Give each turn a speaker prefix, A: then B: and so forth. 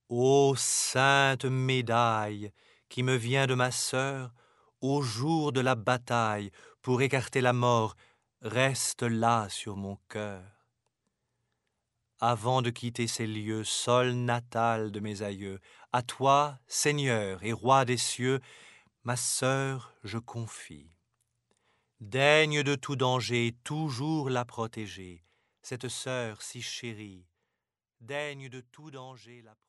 A: Ô sainte médaille qui me vient de ma sœur, au jour de la bataille, pour écarter la mort, reste là sur mon cœur. Avant de quitter ces lieux, sol natal de mes aïeux, à toi, Seigneur et Roi des cieux, ma sœur je confie. Daigne de tout danger toujours la protéger, cette sœur si chérie, daigne de tout danger la protéger.